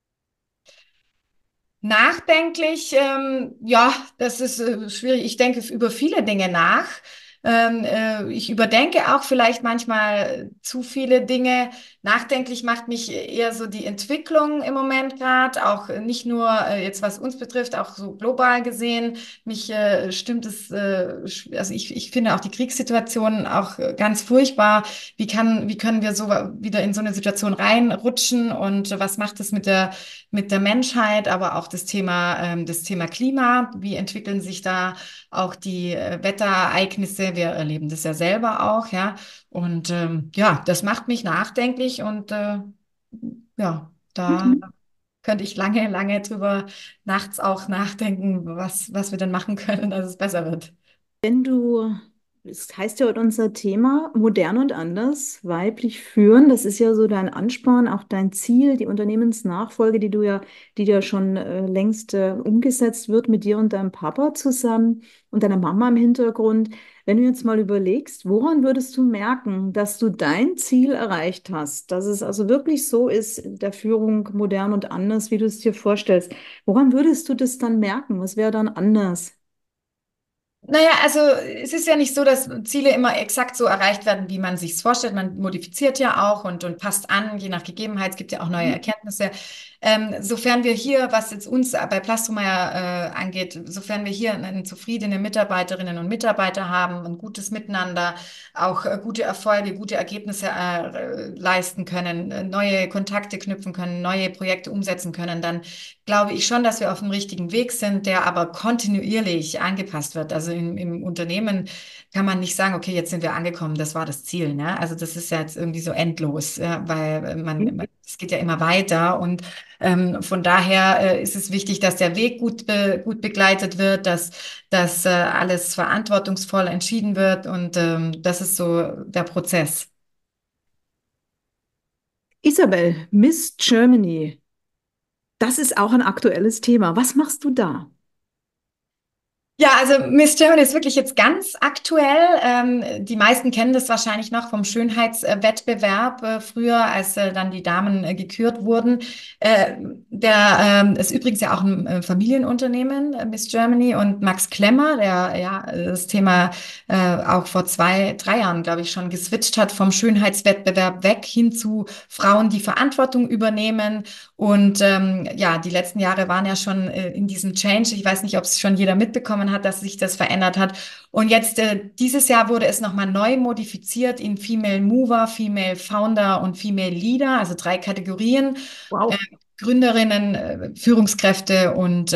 Nachdenklich, ja, das ist schwierig. Ich denke über viele Dinge nach. Ich überdenke auch vielleicht manchmal zu viele Dinge. Nachdenklich macht mich eher so die Entwicklung im Moment gerade, auch nicht nur jetzt was uns betrifft, auch so global gesehen. Mich stimmt es, also ich finde auch die Kriegssituation auch ganz furchtbar. Wie können wir so wieder in so eine Situation reinrutschen und was macht es mit der Menschheit, aber auch das Thema Klima. Wie entwickeln sich da auch die Wetterereignisse? Wir erleben das ja selber auch, ja. Und ja, das macht mich nachdenklich und ja, da Mhm. könnte ich lange, lange drüber nachts auch nachdenken, was wir denn machen können, dass es besser wird. Wenn du, das heißt ja unser Thema, modern und anders, weiblich führen, das ist ja so dein Ansporn, auch dein Ziel, die Unternehmensnachfolge, die du ja schon längst umgesetzt wird mit dir und deinem Papa zusammen und deiner Mama im Hintergrund. Wenn du jetzt mal überlegst, woran würdest du merken, dass du dein Ziel erreicht hast, dass es also wirklich so ist, der Führung modern und anders, wie du es dir vorstellst? Woran würdest du das dann merken? Was wäre dann anders? Naja, also es ist ja nicht so, dass Ziele immer exakt so erreicht werden, wie man sich es vorstellt. Man modifiziert ja auch und passt an, je nach Gegebenheit. Es gibt ja auch neue Erkenntnisse. Sofern wir hier, was jetzt uns bei Plastromeier angeht, sofern wir hier eine zufriedene Mitarbeiterinnen und Mitarbeiter haben, ein gutes Miteinander, auch gute Erfolge, gute Ergebnisse leisten können, neue Kontakte knüpfen können, neue Projekte umsetzen können, dann glaube ich schon, dass wir auf dem richtigen Weg sind, der aber kontinuierlich angepasst wird. Also Also im Unternehmen kann man nicht sagen, okay, jetzt sind wir angekommen, das war das Ziel, ne? Also das ist ja jetzt irgendwie so endlos, ja, weil es geht ja immer weiter und von daher ist es wichtig, dass der Weg gut begleitet wird, dass alles verantwortungsvoll entschieden wird und das ist so der Prozess. Isabel, Miss Germany, das ist auch ein aktuelles Thema. Was machst du da? Ja, also Miss Germany ist wirklich jetzt ganz aktuell. Die meisten kennen das wahrscheinlich noch vom Schönheitswettbewerb früher, als dann die Damen gekürt wurden. Ist übrigens ja auch ein Familienunternehmen, Miss Germany, und Max Klemmer, der ja das Thema auch vor 2, 3 Jahren, glaube ich, schon geswitcht hat vom Schönheitswettbewerb weg hin zu Frauen, die Verantwortung übernehmen. Und ja, die letzten Jahre waren ja schon in diesem Change. Ich weiß nicht, ob es schon jeder mitbekommen hat, dass sich das verändert hat. Und jetzt dieses Jahr wurde es nochmal neu modifiziert in Female Mover, Female Founder und Female Leader, also 3 Kategorien. Äh, Wow. Gründerinnen, Führungskräfte und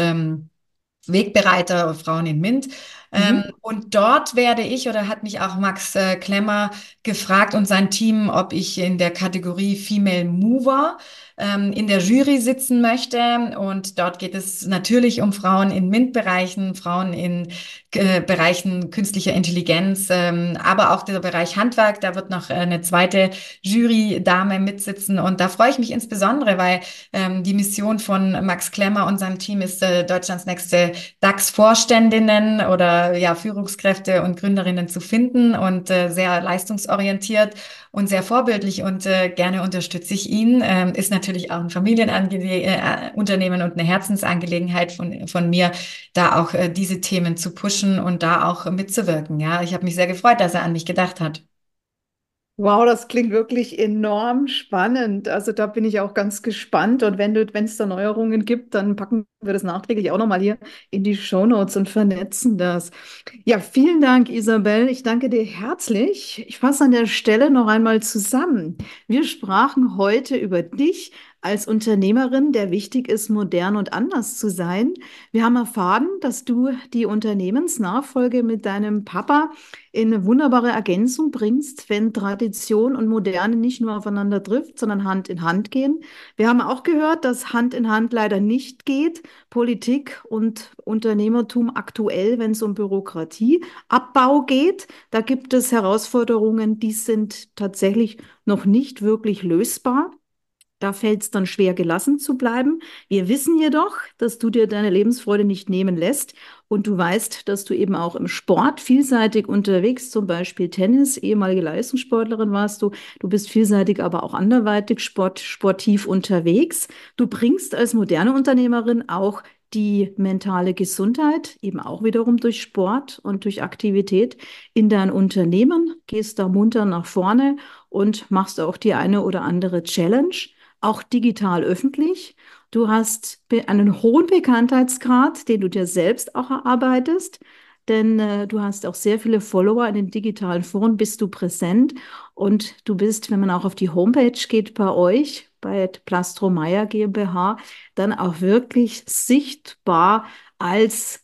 Wegbereiter, Frauen in MINT. Mhm. Und dort werde ich oder hat mich auch Max Klemmer gefragt und sein Team, ob ich in der Kategorie Female Mover in der Jury sitzen möchte. Und dort geht es natürlich um Frauen in MINT-Bereichen, Frauen in Bereichen künstlicher Intelligenz, aber auch der Bereich Handwerk. Da wird noch eine zweite Jury-Dame mitsitzen. Und da freue ich mich insbesondere, weil die Mission von Max Klemmer und seinem Team ist, Deutschlands nächste DAX-Vorständinnen oder ja, Führungskräfte und Gründerinnen zu finden und sehr leistungsorientiert und sehr vorbildlich und gerne unterstütze ich ihn. Ist natürlich auch ein Familienunternehmen und eine Herzensangelegenheit von mir, da auch diese Themen zu pushen und da auch mitzuwirken. Ja, ich habe mich sehr gefreut, dass er an mich gedacht hat. Wow, das klingt wirklich enorm spannend. Also da bin ich auch ganz gespannt. Und wenn es da Neuerungen gibt, dann packen wir das nachträglich auch nochmal hier in die Shownotes und vernetzen das. Ja, vielen Dank, Isabel. Ich danke dir herzlich. Ich fasse an der Stelle noch einmal zusammen. Wir sprachen heute über dich als Unternehmerin, der wichtig ist, modern und anders zu sein. Wir haben erfahren, dass du die Unternehmensnachfolge mit deinem Papa in eine wunderbare Ergänzung bringst, wenn Tradition und Moderne nicht nur aufeinander trifft, sondern Hand in Hand gehen. Wir haben auch gehört, dass Hand in Hand leider nicht geht. Politik und Unternehmertum aktuell, wenn es um Bürokratieabbau geht. Da gibt es Herausforderungen, die sind tatsächlich noch nicht wirklich lösbar. Da fällt es dann schwer, gelassen zu bleiben. Wir wissen jedoch, dass du dir deine Lebensfreude nicht nehmen lässt und du weißt, dass du eben auch im Sport vielseitig unterwegs, zum Beispiel Tennis, ehemalige Leistungssportlerin warst du. Du bist vielseitig, aber auch anderweitig sportiv unterwegs. Du bringst als moderne Unternehmerin auch die mentale Gesundheit, eben auch wiederum durch Sport und durch Aktivität in dein Unternehmen, gehst da munter nach vorne und machst auch die eine oder andere Challenge auch digital öffentlich. Du hast einen hohen Bekanntheitsgrad, den du dir selbst auch erarbeitest, denn du hast auch sehr viele Follower in den digitalen Foren, bist du präsent und du bist, wenn man auch auf die Homepage geht bei euch, bei Plastro Meyer GmbH, dann auch wirklich sichtbar als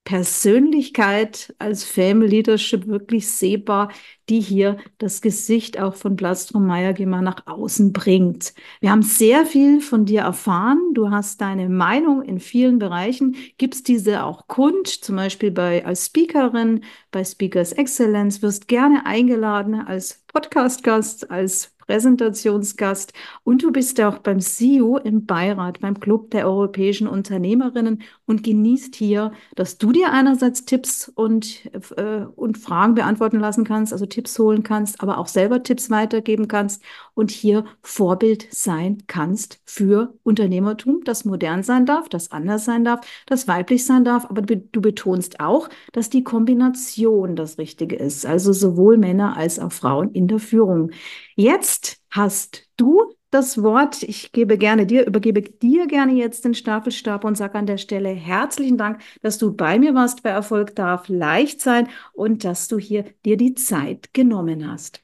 Persönlichkeit, als Family Leadership wirklich sehbar, die hier das Gesicht auch von Plastro Meyer GmbH nach außen bringt. Wir haben sehr viel von dir erfahren. Du hast deine Meinung in vielen Bereichen, gibst diese auch kund, zum Beispiel als Speakerin, bei Speakers Excellence, wirst gerne eingeladen als Podcast-Gast, als Präsentationsgast und du bist auch beim CEO im Beirat, beim Club der europäischen Unternehmerinnen und genießt hier, dass du dir einerseits Tipps und Fragen beantworten lassen kannst, also Tipps holen kannst, aber auch selber Tipps weitergeben kannst und hier Vorbild sein kannst für Unternehmertum, das modern sein darf, das anders sein darf, das weiblich sein darf, aber du betonst auch, dass die Kombination das Richtige ist, also sowohl Männer als auch Frauen in der Führung. Jetzt hast du das Wort. Übergebe dir gerne jetzt den Staffelstab und sage an der Stelle herzlichen Dank, dass du bei mir warst bei Erfolg darf leicht sein und dass du hier dir die Zeit genommen hast.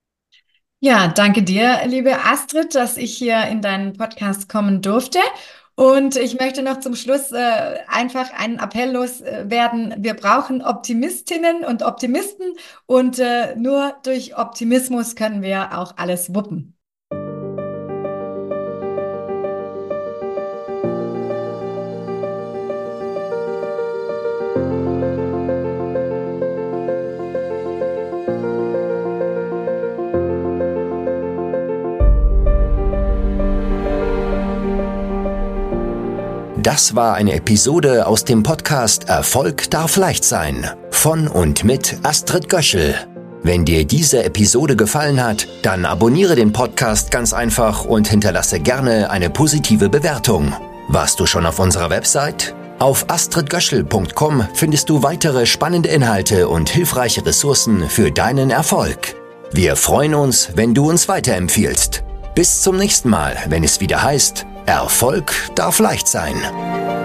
Ja, danke dir, liebe Astrid, dass ich hier in deinen Podcast kommen durfte. Und ich möchte noch zum Schluss einfach einen Appell loswerden. Wir brauchen Optimistinnen und Optimisten und nur durch Optimismus können wir auch alles wuppen. Das war eine Episode aus dem Podcast Erfolg darf leicht sein von und mit Astrid Göschel. Wenn dir diese Episode gefallen hat, dann abonniere den Podcast ganz einfach und hinterlasse gerne eine positive Bewertung. Warst du schon auf unserer Website? Auf astridgöschel.com findest du weitere spannende Inhalte und hilfreiche Ressourcen für deinen Erfolg. Wir freuen uns, wenn du uns weiterempfiehlst. Bis zum nächsten Mal, wenn es wieder heißt, Erfolg darf leicht sein.